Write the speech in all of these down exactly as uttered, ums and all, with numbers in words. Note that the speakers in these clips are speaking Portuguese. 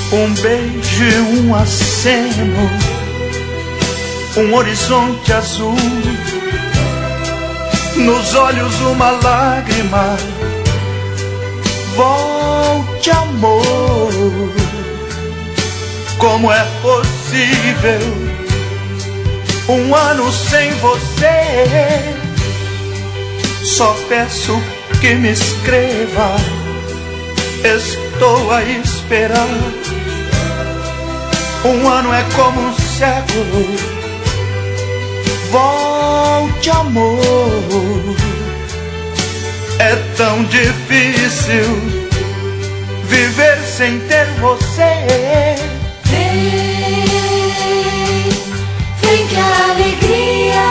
Um beijo e um aceno, um horizonte azul, nos olhos uma lágrima. Volte, amor. Como é possível um ano sem você? Só peço que me escreva, estou a esperar. Um ano é como um século. Volte, amor. É tão difícil viver sem ter você. Vem, vem que a alegria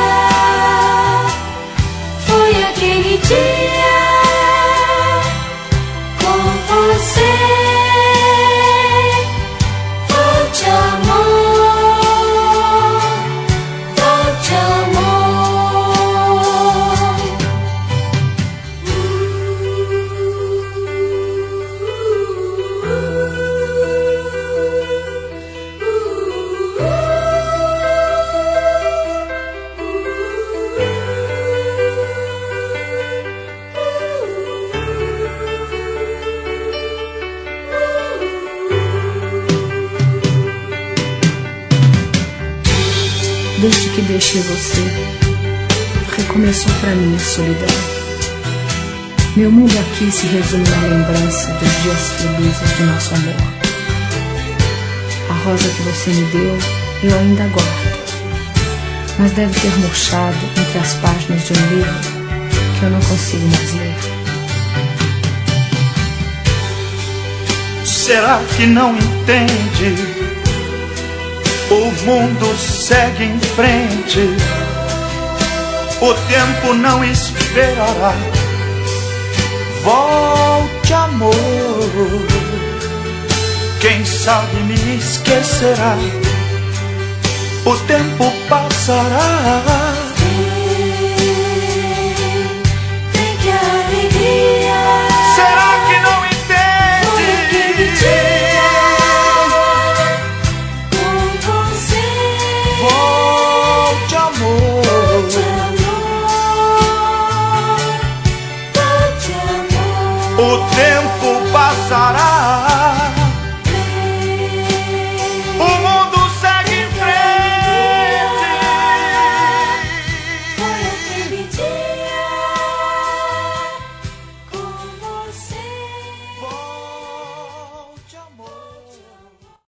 foi aquele dia com você. Volte, amor, volte, amor. Desde que deixei você, recomeçou pra mim a solidão. Meu mundo aqui se resume na lembrança dos dias felizes do nosso amor. A rosa que você me deu, eu ainda guardo, mas deve ter murchado entre as páginas de um livro que eu não consigo mais ler. Será que não entende? O mundo segue em frente, o tempo não esperará. Volte, amor, quem sabe me esquecerá. O tempo passará.